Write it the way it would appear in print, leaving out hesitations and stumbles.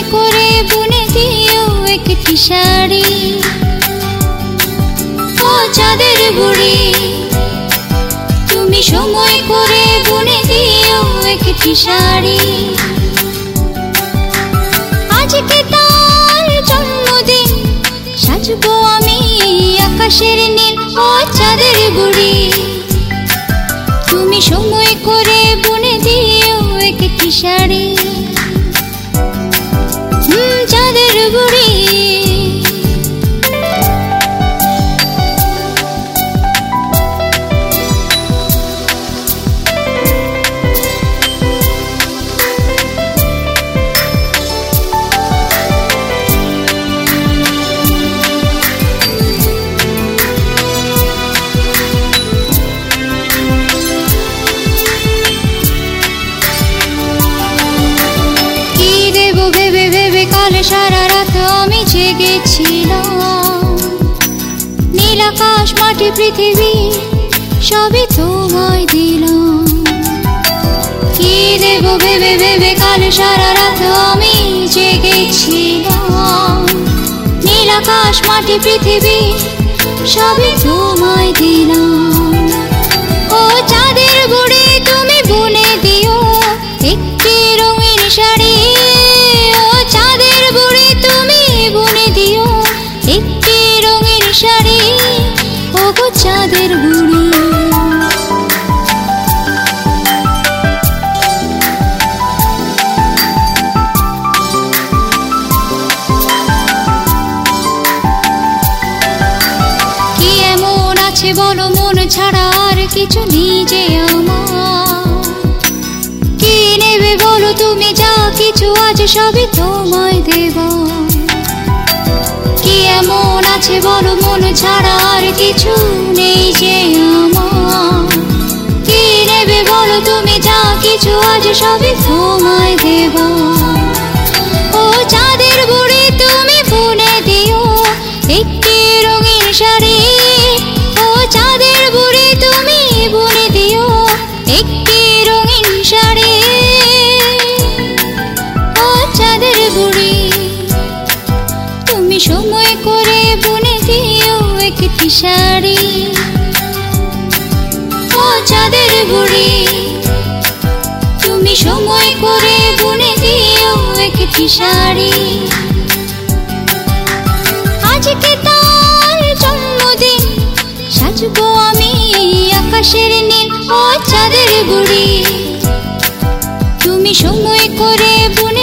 করে বুনে দিও একটি শাড়ি। ও চাঁদের বুড়ি, তুমি সময় করে বুনে দিও একটি শাড়ি। আজকে তার জন্মদিন, সাজবো আমি আকাশের নীল। ও চাঁদের বুড়ি, তুমি সময় করে বুনে দিও একটি শাড়ি। চাঁদের বুড়ি, কাল সারা রাত আমি জেগেছিলাম। নীল আকাশ মাটি পৃথিবী সবই তোমায় দিলাম। কি দেব ভেবে ভেবে কাল সারা রাত আমি জেগেছিলাম। নীল আকাশ মাটি পৃথিবী সবই তোমায় দিলাম। ও চাঁদের বুড়ি, তুমি বুনে দিও একটি রঙিন শাড়ি। ও চাঁদের বুড়ি, তুমি বুনে দিও একটি রঙিন শাড়ি। ও গো চাঁদের বুড়ি, কি এমন আছে বলো মন ছাড়া আর কিছু নিজে আমার? কি নেবে বলো তুমি, যা কিছু আজ সবই তোমায় দেব। কি এমন আছে বলো মন ছাড়া আর কিছু নেই যে আমার? কি নেবে বলো তুমি, যা কিছু আজ সবই তোমায় দেব। ও চাঁদের বুড়ি, তুমি বুনে দিও একটি রঙিন শাড়ি। ও চাঁদের বুড়ি, তুমি বুনে দিও একটি রঙিন শাড়ি। ও চাঁদের বুড়ি, তুমি সময় করে বুনে দিও একটি শাড়ি। ও চাঁদের বুড়ি, তুমি সময় করে বুনে দিও একটি শাড়ি। আজকে তার জন্মদিন, সাজবো আমি আকাশের নীল। ও চাঁদের বুড়ি, তুমি সময় করে বুনে